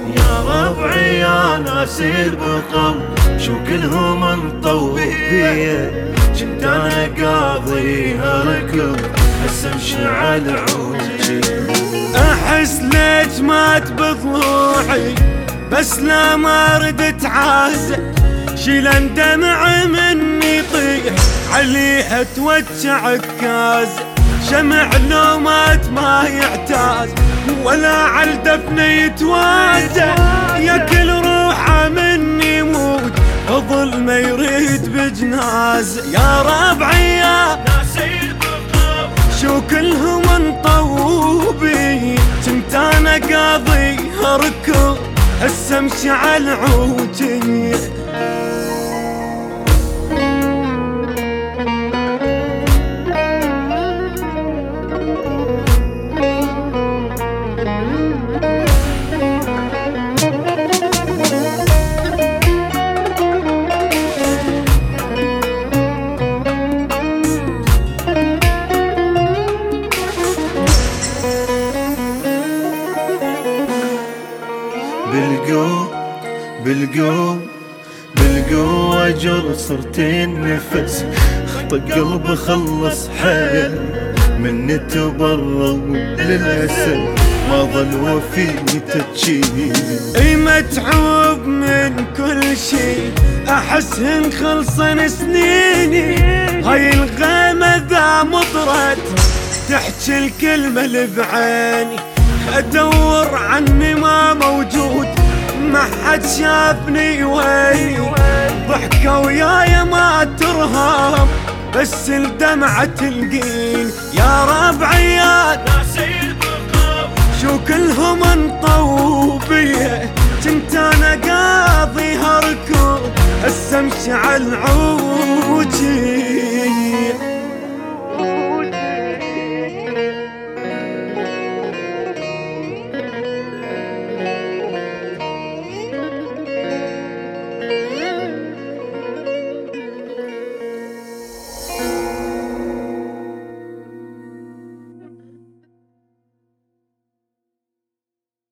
يا ربعي يا ناس البقم شو كلهم انطوا بيه، كنت انا قاضيها ركب هسه مشعل عوجي. احس ليش مات بضلوعي بس لا ما ردت عازة، شيلان دمع مني يطيح عليها توجع عكاز، شمع لو مات ما يعتاز ولا عالدفن يتوازى، يا كل روحه مني يموت فضل ما يريد بجناز. يا ربعي يا ناس البقم شو كلهم انطوا بي، كنت انا قاضيها ركض هسه مشعل عوجي. بالقوة جر صرت النفس، طق قلبي خلص حيل مني تبرر للأسف ما ظل وفي تجيب. اي متعوب من كل شي احسهن خلصن سنيني، هاي الغيمة ذا مطرت تحكي الكلمة اللي بعيني، ادور عني ما موجود ما حد شافني ويني، ضحكة وياي ما ترهب بس الدمعة تلقيني. يا ربعي يا ناس البقم شو كلهم انطوا بيه، كنت انا قاضيها ركض هسه مشعل عود.